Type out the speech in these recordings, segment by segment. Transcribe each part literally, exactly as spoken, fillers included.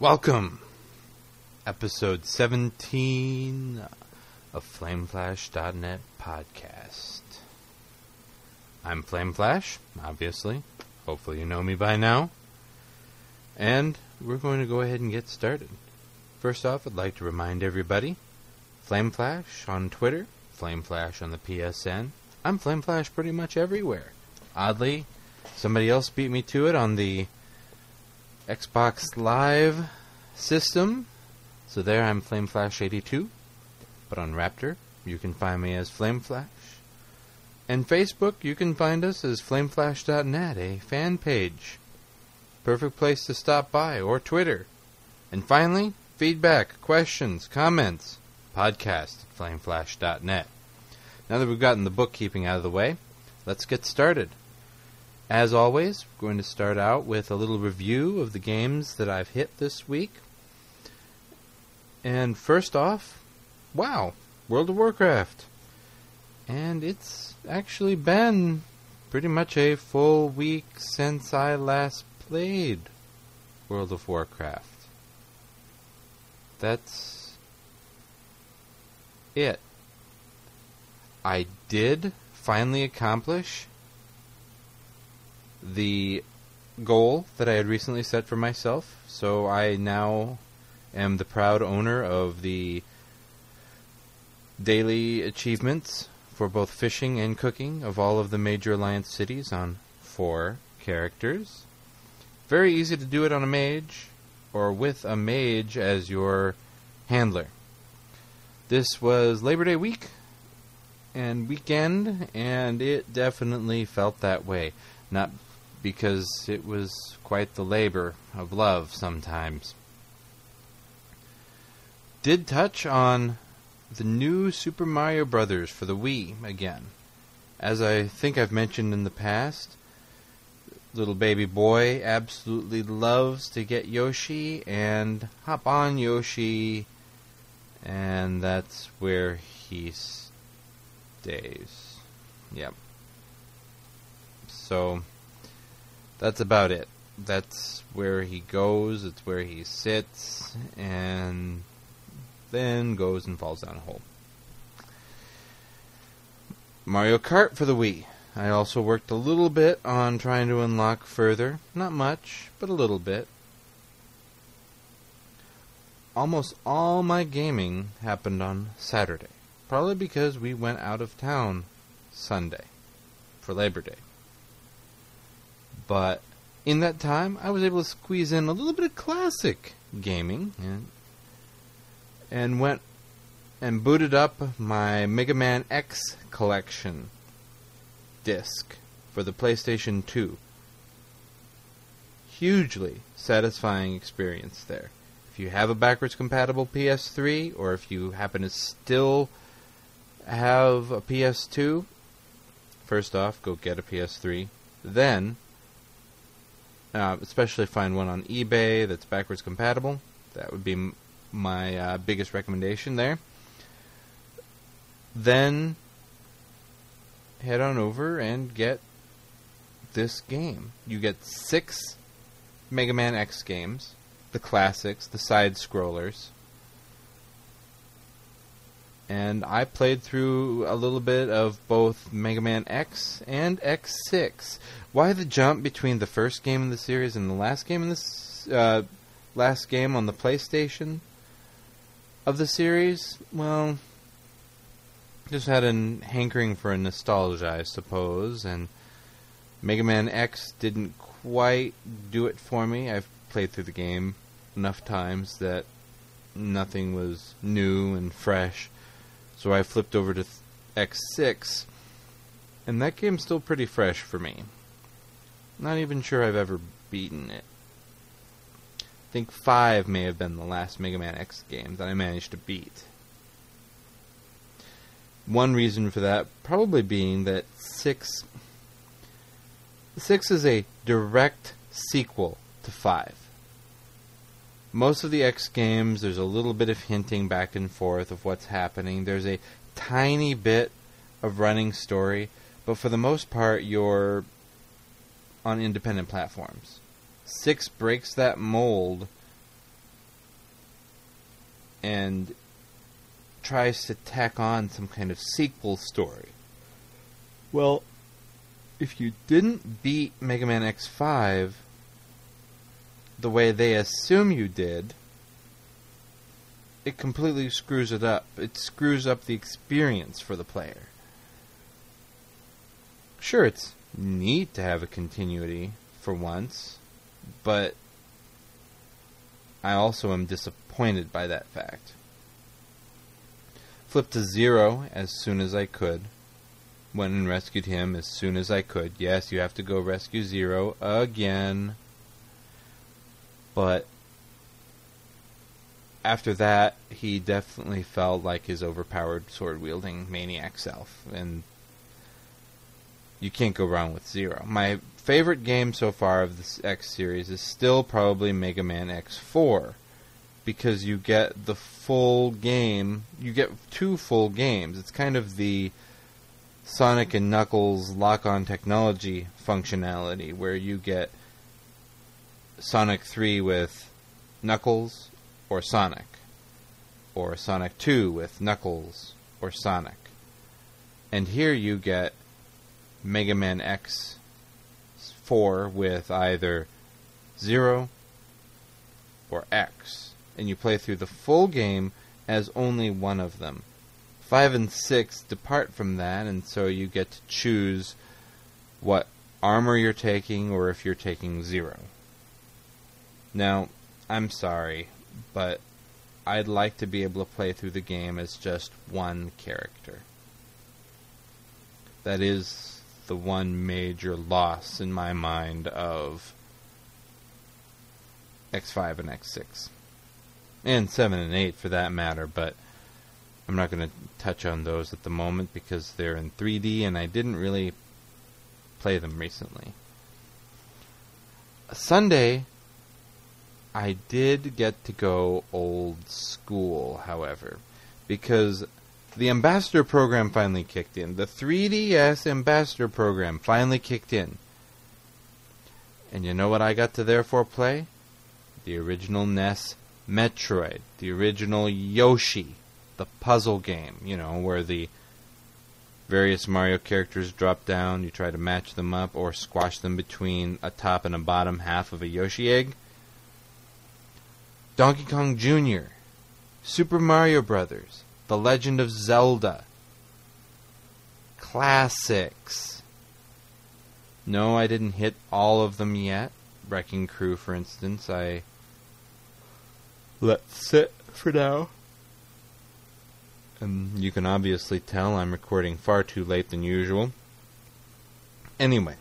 Welcome, episode seventeen of Flameflash dot net podcast. I'm Flameflash, obviously. Hopefully you know me by now. And we're going to go ahead and get started. First off, I'd like to remind everybody, Flameflash on Twitter, Flameflash on the P S N. I'm Flameflash pretty much everywhere. Oddly, somebody else beat me to it on the Xbox Live system. So there I'm Flameflash eighty-two. But on Raptor, you can find me as Flameflash. And Facebook, you can find us as Flameflash dot net, a fan page. Perfect place to stop by, or Twitter. And finally, feedback, questions, comments, podcast at Flameflash dot net. Now that we've gotten the bookkeeping out of the way, let's get started. As always, we're going to start out with a little review of the games that I've hit this week. And first off, wow, World of Warcraft. And it's actually been pretty much a full week since I last played World of Warcraft. That's it. I did finally accomplish the goal that I had recently set for myself, so I now am the proud owner of the daily achievements for both fishing and cooking of all of the major Alliance cities on four characters. Very easy to do it on a mage, or with a mage as your handler. This was Labor Day week and weekend, and it definitely felt that way. Not because it was quite the labor of love sometimes. Did touch on the new Super Mario Brothers for the Wii again. As I think I've mentioned in the past, little baby boy absolutely loves to get Yoshi and hop on Yoshi, and that's where he stays. Yep. So that's about it. That's where he goes, it's where he sits, and then goes and falls down a hole. Mario Kart for the Wii. I also worked a little bit on trying to unlock further. Not much, but a little bit. Almost all my gaming happened on Saturday. Probably because we went out of town Sunday for Labor Day. But in that time, I was able to squeeze in a little bit of classic gaming, and, and went and booted up my Mega Man X collection disc for the PlayStation two. Hugely satisfying experience there. If you have a backwards compatible P S three, or if you happen to still have a P S two, first off, go get a P S three. Then, uh, especially find one on eBay that's backwards compatible. That would be m- my uh, biggest recommendation there. Then, head on over and get this game. You get six Mega Man X games, the classics, the side-scrollers. And I played through a little bit of both Mega Man X and X six. Why the jump between the first game in the series and the last game in this uh, last game on the PlayStation of the series? Well, just had a hankering for a nostalgia, I suppose, and Mega Man X didn't quite do it for me. I've played through the game enough times that nothing was new and fresh. So I flipped over to X six, and that game's still pretty fresh for me. Not even sure I've ever beaten it. I think five may have been the last Mega Man X game that I managed to beat. One reason for that probably being that six, six is a direct sequel to five. Most of the X games, there's a little bit of hinting back and forth of what's happening. There's a tiny bit of running story, but for the most part, you're on independent platforms. Six breaks that mold and tries to tack on some kind of sequel story. Well, if you didn't beat Mega Man X five the way they assume you did, it completely screws it up. It screws up the experience for the player. Sure, it's neat to have a continuity for once, but I also am disappointed by that fact. Flipped to Zero as soon as I could. Went and rescued him as soon as I could. Yes, you have to go rescue Zero again. But after that, he definitely felt like his overpowered sword-wielding maniac self. And you can't go wrong with Zero. My favorite game so far of this X series is still probably Mega Man X four. Because you get the full game, you get two full games. It's kind of the Sonic and Knuckles lock-on technology functionality, where you get Sonic three with Knuckles or Sonic, or Sonic two with Knuckles or Sonic. And here you get Mega Man X four with either Zero or X. And you play through the full game as only one of them. Five and six depart from that, and so you get to choose what armor you're taking or if you're taking Zero. Now, I'm sorry, but I'd like to be able to play through the game as just one character. That is the one major loss in my mind of X five and X six. And seven and eight for that matter, but I'm not going to touch on those at the moment because they're in three D and I didn't really play them recently. Sunday, I did get to go old school, however, because the Ambassador program finally kicked in. The three D S Ambassador program finally kicked in. And you know what I got to therefore play? The original N E S Metroid, the original Yoshi, the puzzle game, you know, where the various Mario characters drop down, you try to match them up or squash them between a top and a bottom half of a Yoshi egg. Donkey Kong Junior, Super Mario Brothers, The Legend of Zelda. Classics. No, I didn't hit all of them yet. Wrecking Crew, for instance, I let sit for now. And you can obviously tell I'm recording far too late than usual. Anyway,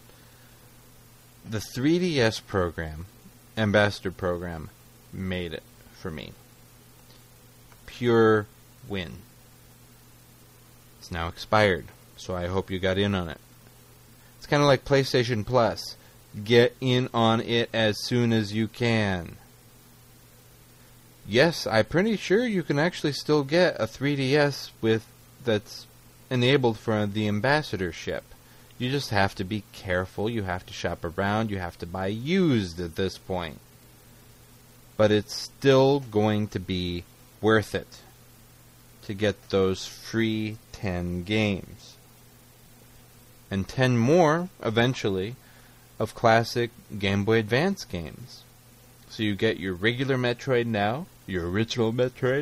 the three D S program, Ambassador program, made it for me. Pure win. It's now expired, so I hope you got in on it. It's kind of like PlayStation Plus. Get in on it as soon as you can. Yes, I'm pretty sure you can actually still get a three D S with that's enabled for the ambassadorship. You just have to be careful. You have to shop around. You have to buy used at this point. But it's still going to be worth it to get those free ten games. And ten more, eventually, of classic Game Boy Advance games. So you get your regular Metroid now, your original Metroid,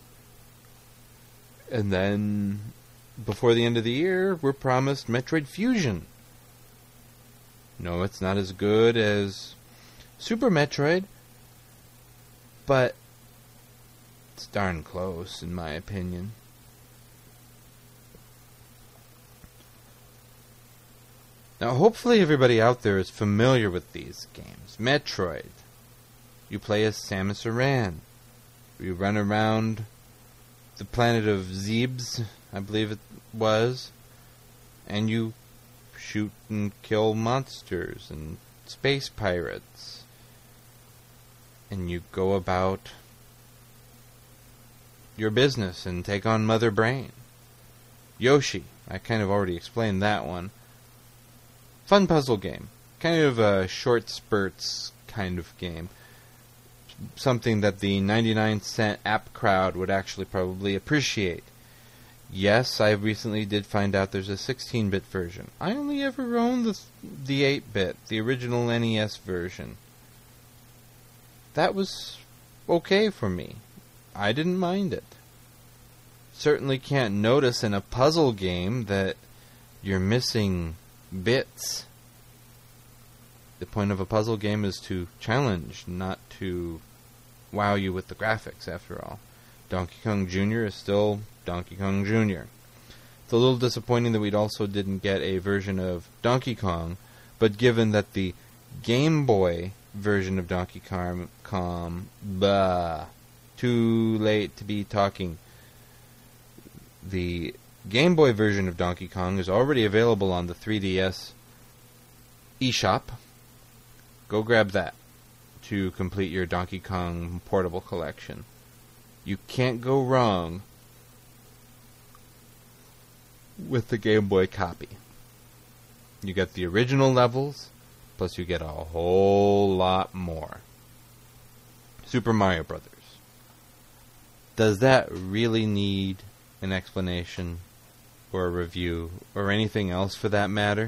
and then before the end of the year, we're promised Metroid Fusion. No, it's not as good as Super Metroid, but it's darn close, in my opinion. Now, hopefully everybody out there is familiar with these games. Metroid. You play as Samus Aran. You run around the planet of Zebes, I believe it was, and you shoot and kill monsters and space pirates. And you go about your business and take on Mother Brain. Yoshi. I kind of already explained that one. Fun puzzle game. Kind of a short spurts kind of game. something that the ninety-nine cent app crowd would actually probably appreciate. Yes, I recently did find out there's a sixteen-bit version. I only ever owned the the eight-bit, the original N E S version. That was okay for me. I didn't mind it. Certainly can't notice in a puzzle game that you're missing bits. The point of a puzzle game is to challenge, not to wow you with the graphics, after all. Donkey Kong Junior is still Donkey Kong Junior It's a little disappointing that we also didn't get a version of Donkey Kong, but given that the Game Boy version of Donkey Kong, Kong bah, too late to be talking. The Game Boy version of Donkey Kong is already available on the three D S eShop. Go grab that to complete your Donkey Kong portable collection. You can't go wrong with the Game Boy copy. You get the original levels, plus you get a whole lot more. Super Mario Brothers. Does that really need an explanation or a review or anything else for that matter?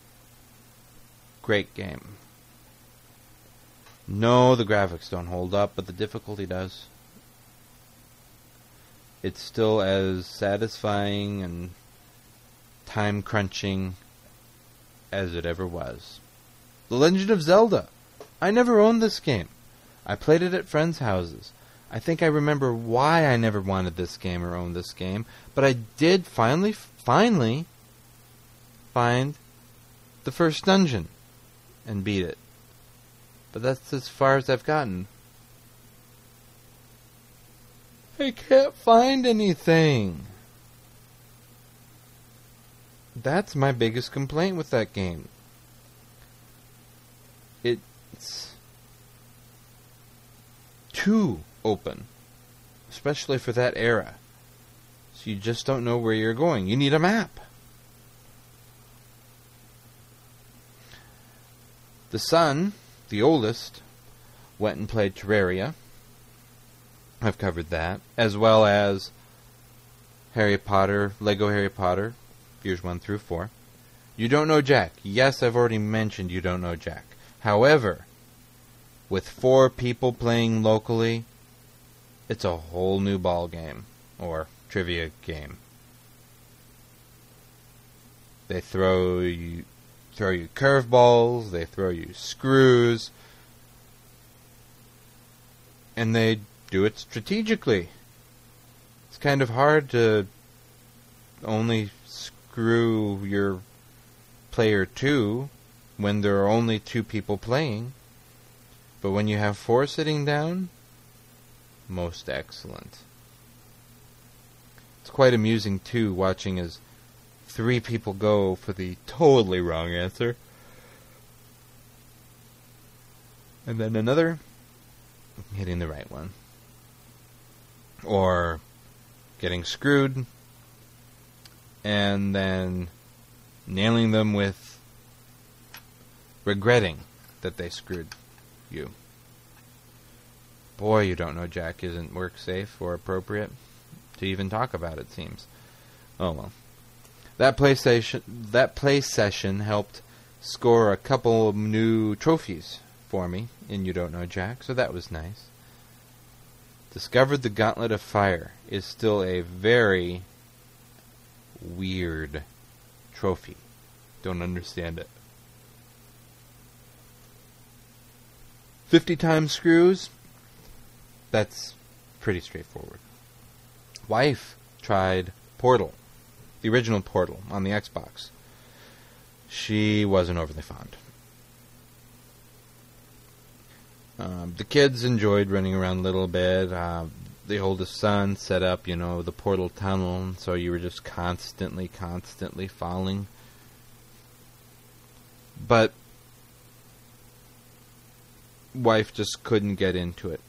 Great game. No, the graphics don't hold up, but the difficulty does. It's still as satisfying and time-crunching as it ever was. The Legend of Zelda. I never owned this game. I played it at friends' houses. I think I remember why I never wanted this game or owned this game, but I did finally, finally find the first dungeon and beat it. But that's as far as I've gotten. I can't find anything. That's my biggest complaint with that game. It's too open, especially for that era. So you just don't know where you're going. You need a map. The son, the oldest, went and played Terraria. I've covered that, as well as Harry Potter, Lego Harry Potter, years one through four. You Don't Know Jack. Yes, I've already mentioned You Don't Know Jack. However, with four people playing locally, it's a whole new ball game, or trivia game. They throw you, throw you curveballs, they throw you screws, and they do it strategically. It's kind of hard to only screw your player two when there are only two people playing. But when you have four sitting down, most excellent. It's quite amusing, too, watching as three people go for the totally wrong answer. And then another hitting the right one. Or getting screwed and then nailing them with regretting that they screwed you. Boy, You Don't Know Jack isn't work safe or appropriate to even talk about, it seems. Oh well. That PlayStation that play session helped score a couple of new trophies for me in You Don't Know Jack, so that was nice. Discovered the Gauntlet of Fire is still a very weird trophy. Don't understand it. fifty times screws? That's pretty straightforward. Wife tried Portal, the original Portal, on the Xbox. She wasn't overly fond. Um, the kids enjoyed running around a little bit. Uh, the oldest son set up, you know, the portal tunnel, so you were just constantly, constantly falling. But wife just couldn't get into it.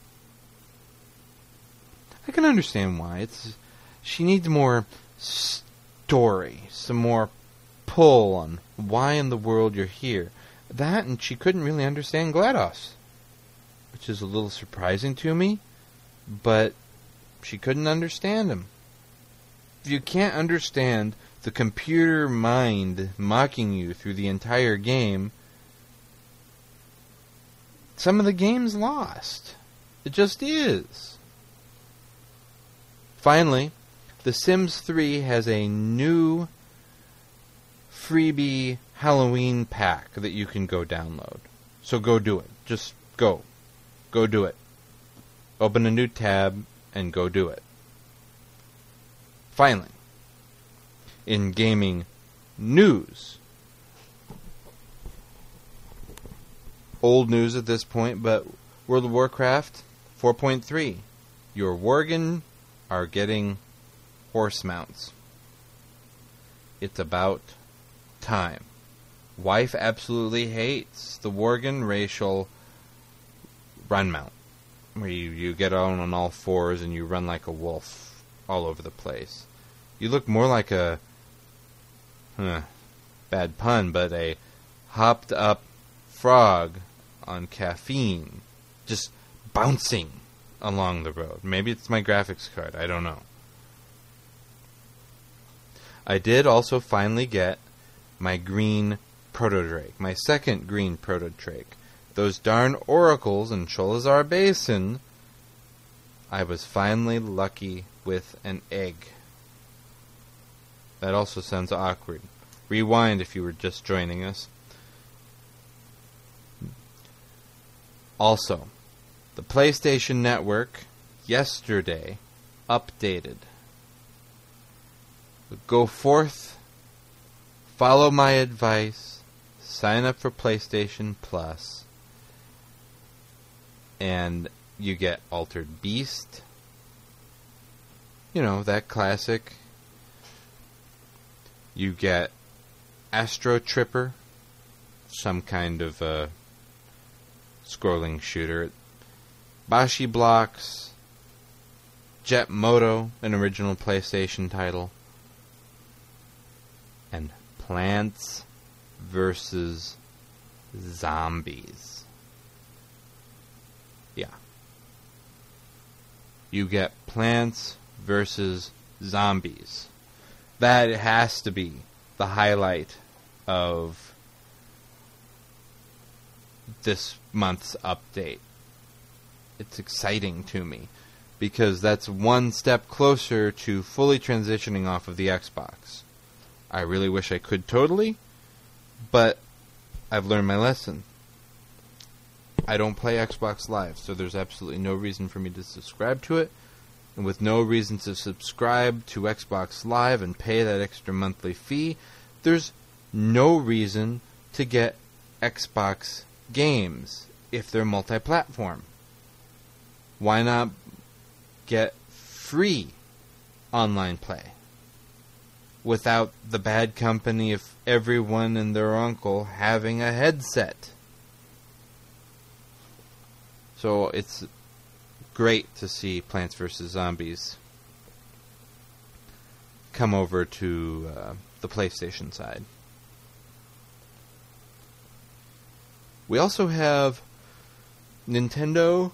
I can understand why. It's she needs more story, some more pull on why in the world you're here. That, and she couldn't really understand GLaDOS. which is a little surprising to me, but she couldn't understand him. If you can't understand the computer mind mocking you through the entire game, some of the game's lost. It just is. Finally, The Sims three has a new freebie Halloween pack that you can go download. So go do it. Just go. Go do it. Open a new tab and go do it. Finally, in gaming news, old news at this point, but World of Warcraft four point three. Your Worgen are getting horse mounts. It's about time. Wife absolutely hates the Worgen racial run mount, where you, you get on on all fours and you run like a wolf all over the place. You look more like a, huh, bad pun, but a hopped up frog on caffeine, just bouncing along the road. Maybe it's my graphics card, I don't know. I did also finally get my green Protodrake, my second green Protodrake. Those darn oracles in Cholazar Basin, I was finally lucky with an egg. That also sounds awkward. Rewind if you were just joining us. Also, the PlayStation Network yesterday updated. Go forth, follow my advice, sign up for PlayStation Plus, and you get Altered Beast. You know, that classic. You get Astro Tripper, some kind of uh, scrolling shooter. Bashi Blocks, Jet Moto, an original PlayStation title, and Plants versus. Zombies. Yeah. You get Plants versus. Zombies. That has to be the highlight of this month's update. It's exciting to me because that's one step closer to fully transitioning off of the Xbox. I really wish I could totally, but I've learned my lesson. I don't play Xbox Live, so there's absolutely no reason for me to subscribe to it. And with no reason to subscribe to Xbox Live and pay that extra monthly fee, there's no reason to get Xbox games if they're multi-platform. Why not get free online play without the bad company of everyone and their uncle having a headset? So it's great to see Plants versus. Zombies come over to uh, the PlayStation side. We also have Nintendo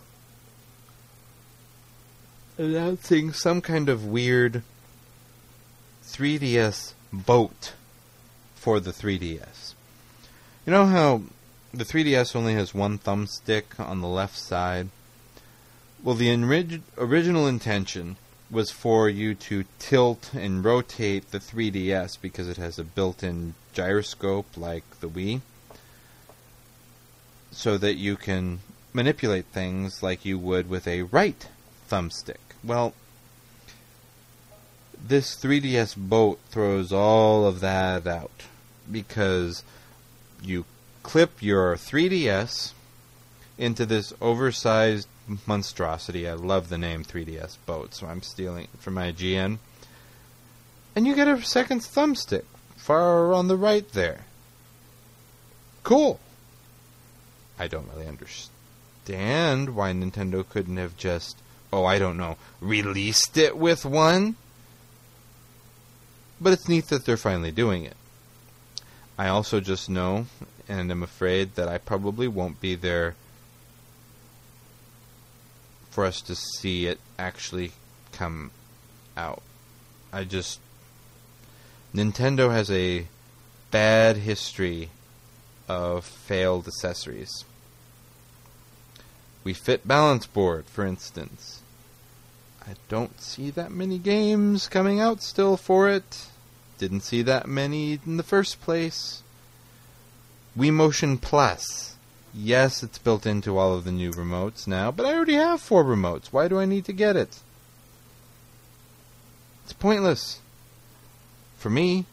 announcing some kind of weird three D S boat for the three D S. You know how the three D S only has one thumbstick on the left side? Well, the orig- original intention was for you to tilt and rotate the three D S because it has a built-in gyroscope like the Wii, so that you can manipulate things like you would with a right thumbstick. Well, this three D S boat throws all of that out because you clip your three D S into this oversized monstrosity. I love the name three D S boat, so I'm stealing it from I G N. And you get a second thumbstick far on the right there. Cool. I don't really understand why Nintendo couldn't have just, oh, I don't know, released it with one. But it's neat that they're finally doing it. I also just know, and I'm afraid that I probably won't be their for us to see it actually come out. I just... Nintendo has a bad history of failed accessories. Wii Fit Balance Board, for instance. I don't see that many games coming out still for it. Didn't see that many in the first place. Wii Motion Plus. Yes, it's built into all of the new remotes now, but I already have four remotes. Why do I need to get it? It's pointless. For me.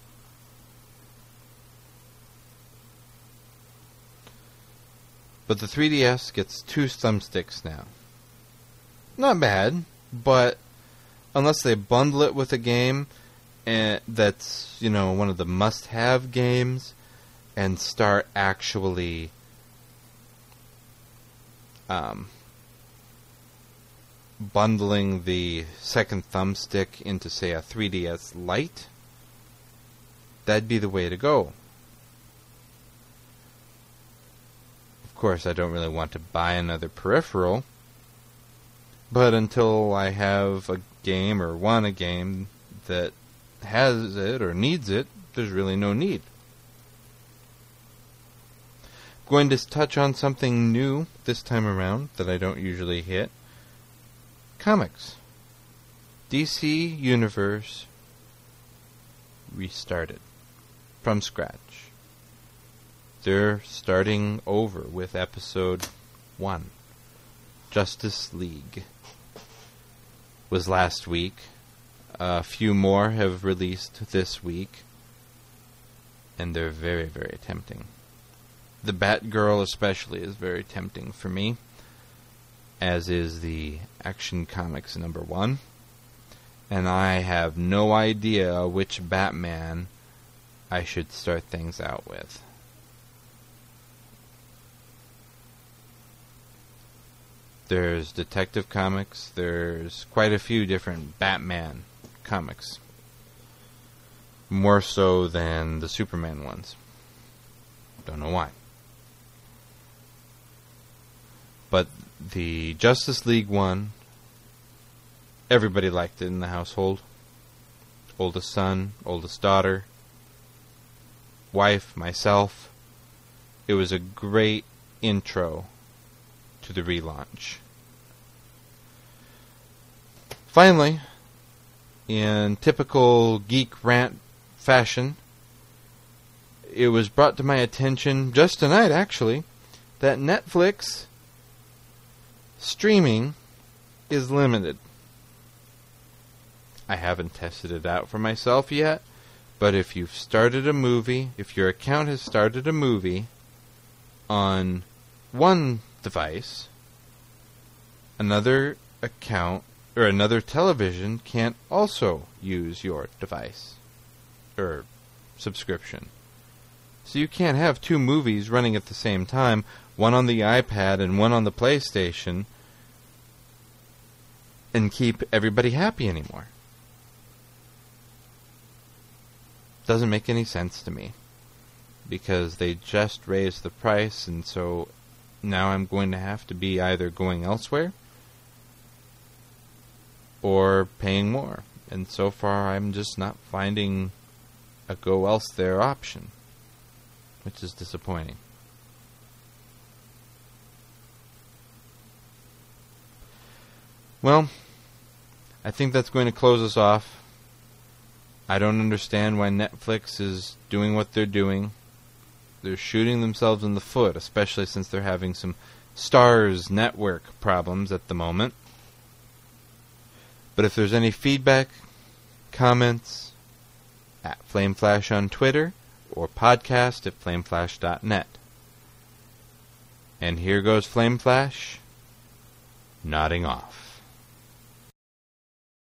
But the three D S gets two thumbsticks now. Not bad, but unless they bundle it with a game and that's, you know, one of the must-have games and start actually um, bundling the second thumbstick into, say, a three D S Lite, that'd be the way to go. Of course, I don't really want to buy another peripheral, but until I have a game or want a game that has it or needs it, there's really no need. I'm going to touch on something new this time around that I don't usually hit. Comics. D C Universe restarted from scratch. They're starting over with episode one. Justice League was last week. A few more have released this week. And they're very, very tempting. The Batgirl especially is very tempting for me. As is the Action Comics number one. And I have no idea which Batman I should start things out with. There's Detective Comics. There's quite a few different Batman comics. More so than the Superman ones. Don't know why. But the Justice League one, everybody liked it in the household. Oldest son, oldest daughter, wife, myself. It was a great intro to the relaunch. Finally, in typical geek rant fashion, it was brought to my attention just tonight, actually, that Netflix streaming is limited. I haven't tested it out for myself yet, but if you've started a movie, if your account has started a movie on one device, another account or another television can't also use your device or subscription. So you can't have two movies running at the same time, one on the iPad and one on the PlayStation, and keep everybody happy anymore. Doesn't make any sense to me, because they just raised the price, and so now I'm going to have to be either going elsewhere or paying more. And so far I'm just not finding a go elsewhere option, which is disappointing. Well, I think that's going to close us off. I don't understand why Netflix is doing what they're doing. They're shooting themselves in the foot, especially since they're having some Starz network problems at the moment. But if there's any feedback, comments, at Flameflash on Twitter, or podcast at flameflash dot net. And here goes Flameflash, nodding off.